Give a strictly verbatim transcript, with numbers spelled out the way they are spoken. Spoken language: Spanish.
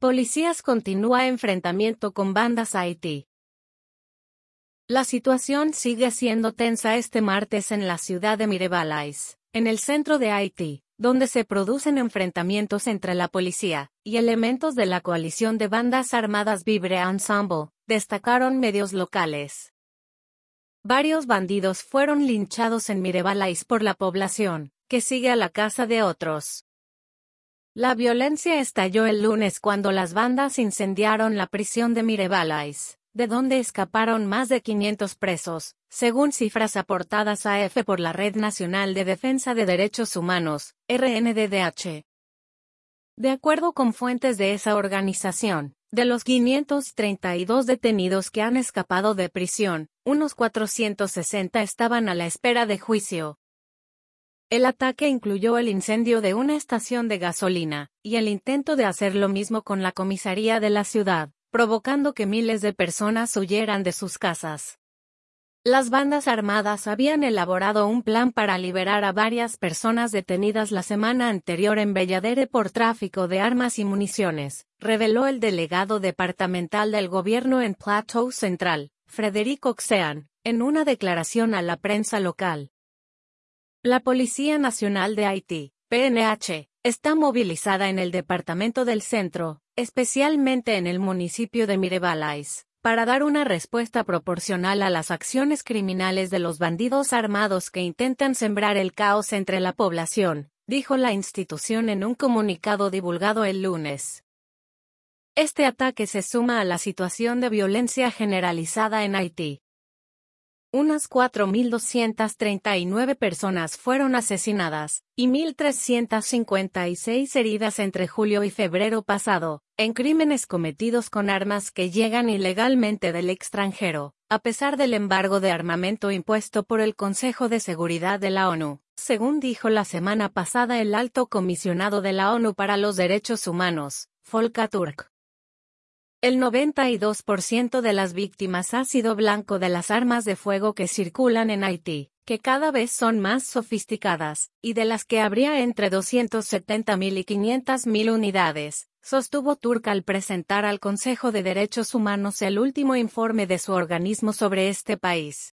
Policías continúa enfrentamiento con bandas Haití. La situación sigue siendo tensa este martes en la ciudad de Mirebalais, en el centro de Haití, donde se producen enfrentamientos entre la policía y elementos de la coalición de bandas armadas Vivre Ensemble, destacaron medios locales. Varios bandidos fueron linchados en Mirebalais por la población, que sigue a la caza de otros. La violencia estalló el lunes cuando las bandas incendiaron la prisión de Mirebalais, de donde escaparon más de quinientos presos, según cifras aportadas a EFE por la Red Nacional de Defensa de Derechos Humanos, R N D D H. De acuerdo con fuentes de esa organización, de los quinientos treinta y dos detenidos que han escapado de prisión, unos cuatrocientos sesenta estaban a la espera de juicio. El ataque incluyó el incendio de una estación de gasolina, y el intento de hacer lo mismo con la comisaría de la ciudad, provocando que miles de personas huyeran de sus casas. Las bandas armadas habían elaborado un plan para liberar a varias personas detenidas la semana anterior en Belladere por tráfico de armas y municiones, reveló el delegado departamental del gobierno en Plateau Central, Frederico Xean, en una declaración a la prensa local. La Policía Nacional de Haití, P N H, está movilizada en el departamento del centro, especialmente en el municipio de Mirebalais, para dar una respuesta proporcional a las acciones criminales de los bandidos armados que intentan sembrar el caos entre la población, dijo la institución en un comunicado divulgado el lunes. Este ataque se suma a la situación de violencia generalizada en Haití. Unas cuatro mil doscientas treinta y nueve personas fueron asesinadas, y mil trescientas cincuenta y seis heridas entre julio y febrero pasado, en crímenes cometidos con armas que llegan ilegalmente del extranjero, a pesar del embargo de armamento impuesto por el Consejo de Seguridad de la ONU, según dijo la semana pasada el alto comisionado de la ONU para los Derechos Humanos, Volker Turk. El noventa y dos por ciento de las víctimas ha sido blanco de las armas de fuego que circulan en Haití, que cada vez son más sofisticadas, y de las que habría entre doscientos setenta mil y quinientas mil unidades, sostuvo Turk al presentar al Consejo de Derechos Humanos el último informe de su organismo sobre este país.